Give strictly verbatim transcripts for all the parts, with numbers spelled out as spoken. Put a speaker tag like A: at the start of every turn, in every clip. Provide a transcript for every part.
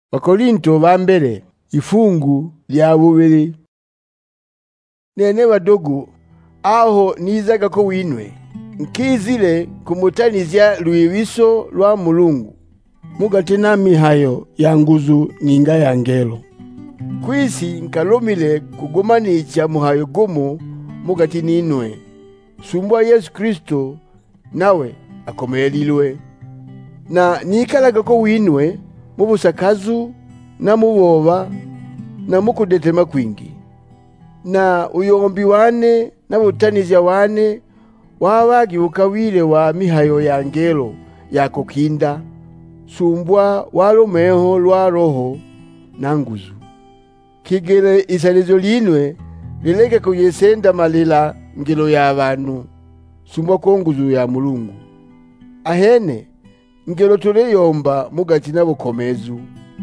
A: Wakorinto ba mbere ifungu lya bubiri. Nene badogo aho nizaga ko winwe nkizile kumutanizya lwibiso lwa Mulungu mugati na mihayo ya nguzu ninga ya ngelo kwisi nkalomile kugumanisha muhayo gumu mugati ninwe sumbwa Yesu Kristo nawe akomelilwe na nikalaga ko winwe mubusakazu na muboba na mukudetema kwingi na uyombi wane na butanizya wane wabagi ukawile wa mihayo ya ngelo yako kinda sumbwa walumeho lwa roho na nguzu kigele isalizo linwe lileke kuyesenda malila ngelo ya abantu sumbwa ko nguzu ya Mulungu ahene ngelo tuleyomba mugati na bukomezu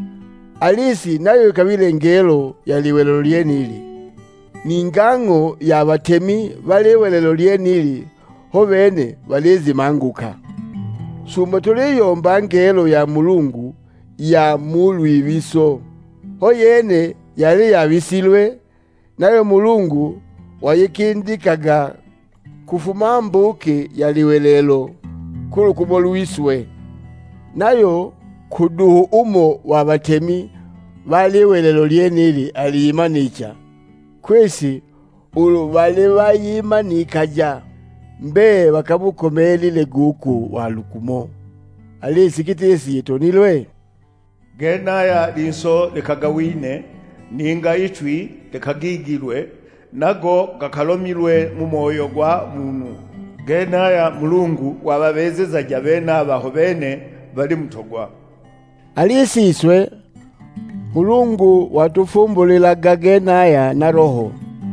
A: alisi nayo ikabile ngelo ya liwelelo lyenili ni ngango ya batemi balewelelo lyenili ho bene balezi manguka sumba tuleyomba ngelo ya Mulungu ya mulwibiso ho yene yali yabisilwe nayo Mulungu wayikindikaga kufuma mbuke ya liwelelo kulukubo luiswe nayo kuduhu umo wa batemi baliwelelo lyenili aliyimanika kwesi ulu bali bayimanikaja mbe bakabukomelile guku walukumo alisi kitesi yetonilwe
B: genaya linso lekagawine ninga itwi lekagigilwe nago gakalomilwe mu moyo gwa munu genaya Mulungu wababezeza jabena abaho bene bali mutogwa
A: alisiswe Mulungu watufumbulilaga genaya na roho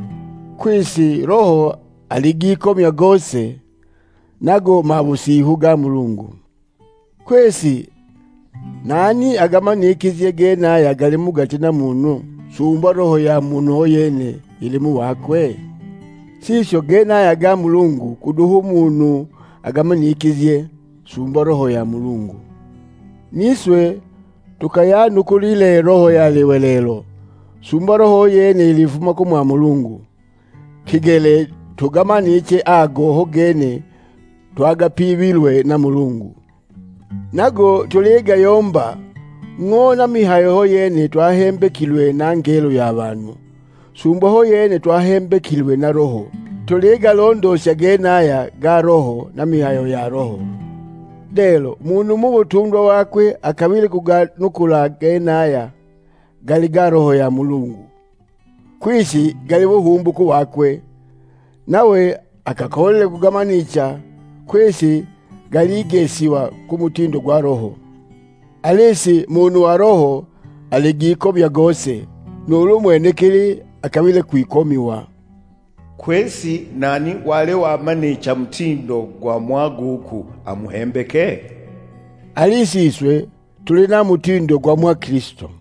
A: kwisi roho aligikomya gose nago mabusihu ga Mulungu kwesi nani agamanikizye genaya gali mugati na muntu sumba roho ya muntu ho yene ili mu wakwe sisho genaya ga Mulungu kuduhu muntu agamanikizye sumba roho ya Mulungu niswe tukayanukulile roho ya liwelelo sumba roho yene ilifuma ko mwa Mulungu kigele tugamaniche ago hogene twagapibilwe na Mulungu nago tuliga yomba ngona mihayo ho yene twahembekilwe na ngelo y'abantu sumba ho yene twahembekilwe na roho tuliga londosha genaya ga roho na mihayo ya roho delo muntu mu butundwa wakwe akabile kuganukula genaya gali ga roho ya Mulungu kwishi gali buhumbuku wakwe nawe akakolele kugamanisha kwesi galigesiwa kumutindo gwa roho alisi muntu wa roho aligikomya gose nulu mwenekeli akabile kuikomiwa
B: kwesi nani wale wamanisha mtindo gwa mwaguku amuhembeke
A: alisiswe tulina mutindo gwa mwa Kristo.